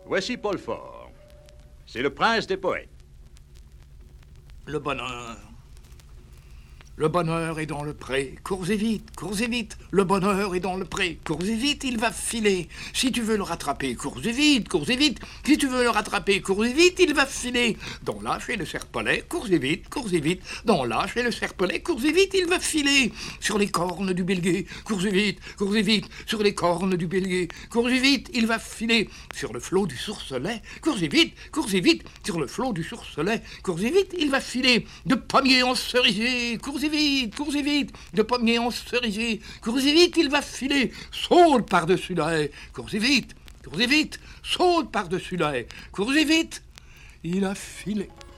Voici Paul Fort. C'est le prince des poètes. Le bonheur. Le bonheur est dans le pré. Cours et vite, cours et vite. Le bonheur est dans le pré. Cours et vite, il va filer. Si tu veux le rattraper, cours et vite, cours et vite. Si tu veux le rattraper, cours et vite, il va filer. Dans là, chez le serpolet, cours et vite, cours et vite. Dans là, chez le serpolet, cours et vite, il va filer. Sur les cornes du bélier, cours et vite, cours et vite. Sur les cornes du bélier, cours et vite, il va filer. Sur le flot du sourcelet, cours et vite, cours et vite. Sur le flot du sourcelet, cours et vite, il va filer. De pommier en cerisier, cours et vite, cours et vite, de pommier en cerisier, cours et vite, il va filer, saute par-dessus la haie, cours et vite, saute par-dessus la haie, cours et vite, il a filé.